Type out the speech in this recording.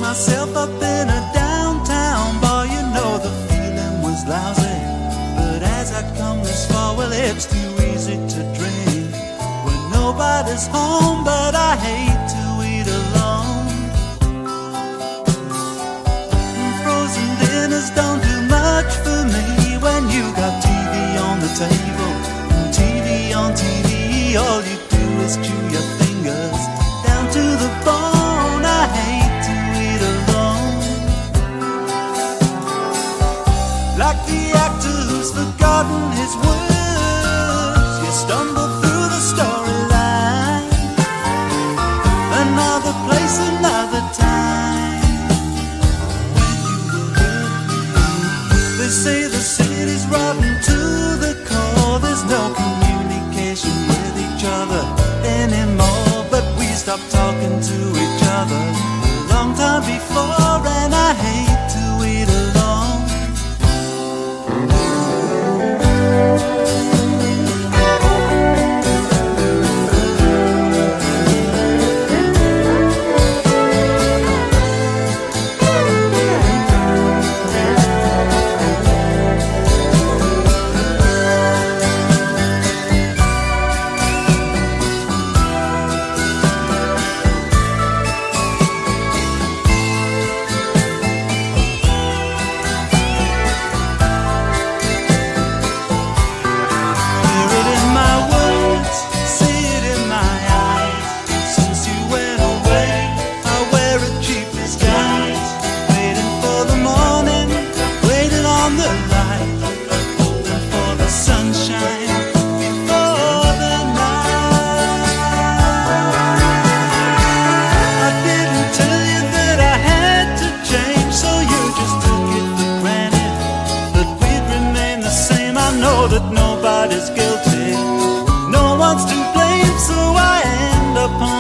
myself up in a downtown bar. You know the feeling was lousy, but as I come this far, well, it's too easy to drink when nobody's home. But I hate to eat alone. Frozen dinners don't do much for me when you got TV on the table and TV on TV. All you do is chew your fingers down to the bone. I hate to eat alone. Like the actor who's forgotten his words, you stumble through the storyline. Another place, another time. They say the city's rotten to the core. There's no communication with each other anymore. But we stopped talking to each other a long time before, and I hate to eat alone. That nobody's guilty, no one's to blame, so I end up on